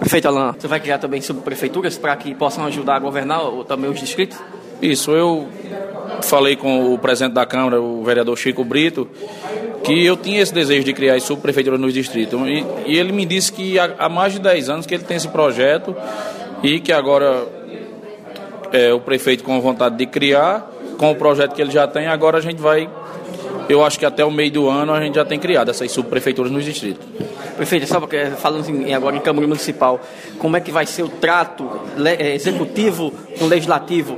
Prefeito Alain, você vai criar também subprefeituras para que possam ajudar a governar também os distritos? Isso, eu falei com o presidente da Câmara, o vereador Chico Brito, que eu tinha esse desejo de criar as subprefeituras nos distritos. E ele me disse que há mais de 10 anos que ele tem esse projeto e que agora o prefeito com vontade de criar, com o projeto que ele já tem, agora a gente vai, eu acho que até o meio do ano a gente já tem criado essas subprefeituras nos distritos. Prefeito, só porque falando agora em Câmara Municipal, como é que vai ser o trato executivo com o legislativo?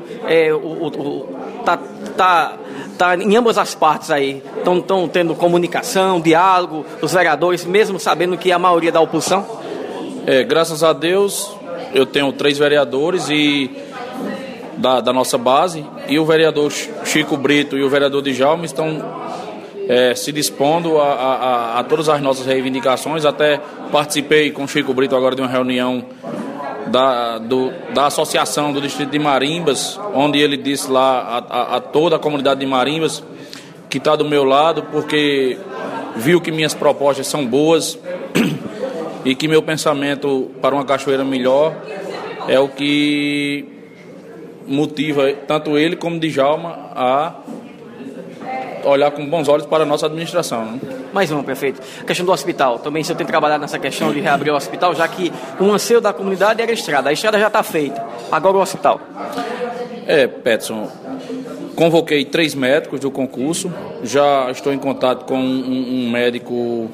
Tá em ambas as partes aí, estão tendo comunicação, diálogo, os vereadores, mesmo sabendo que a maioria da oposição? Graças a Deus, eu tenho 3 vereadores da nossa base, e o vereador Chico Brito e o vereador Djalma estão se dispondo a todas as nossas reivindicações. Até participei com o Chico Brito agora de uma reunião da Associação do Distrito de Marimbas, onde ele disse lá a toda a comunidade de Marimbas que está do meu lado, porque viu que minhas propostas são boas e que meu pensamento para uma cachoeira melhor é o que motiva tanto ele como Djalma a olhar com bons olhos para a nossa administração, né? Mais uma, prefeito. A questão do hospital. Também o senhor tem trabalhado nessa questão de reabrir o hospital, já que o anseio da comunidade era a estrada. A estrada já está feita. Agora o hospital. Peterson, convoquei 3 médicos do concurso. Já estou em contato com um médico...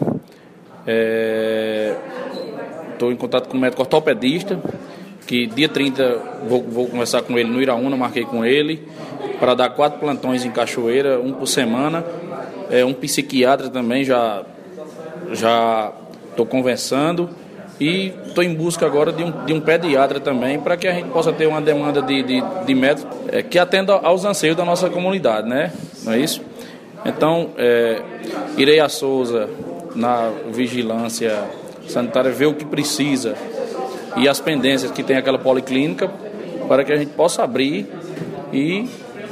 Estou em contato com um médico ortopedista, que dia 30 vou conversar com ele no Iraúna, marquei com ele, para dar 4 plantões em Cachoeira, um por semana. Um psiquiatra também, já estou conversando, e estou em busca agora de um pediatra também, para que a gente possa ter uma demanda de médicos que atenda aos anseios da nossa comunidade, né? Não é isso? Então, irei a Souza na vigilância sanitária, ver o que precisa e as pendências que tem aquela policlínica, para que a gente possa abrir e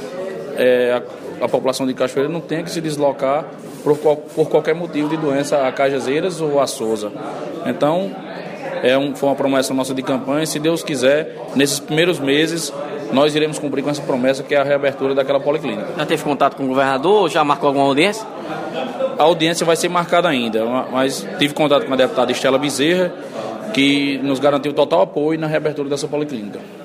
a população de Cachoeira não tenha que se deslocar por qualquer motivo de doença a Cajazeiras ou a Souza. Então, foi uma promessa nossa de campanha, e se Deus quiser, nesses primeiros meses, nós iremos cumprir com essa promessa, que é a reabertura daquela policlínica. Já teve contato com o governador? Já marcou alguma audiência? A audiência vai ser marcada ainda, mas tive contato com a deputada Estela Bezerra, que nos garantiu total apoio na reabertura dessa policlínica.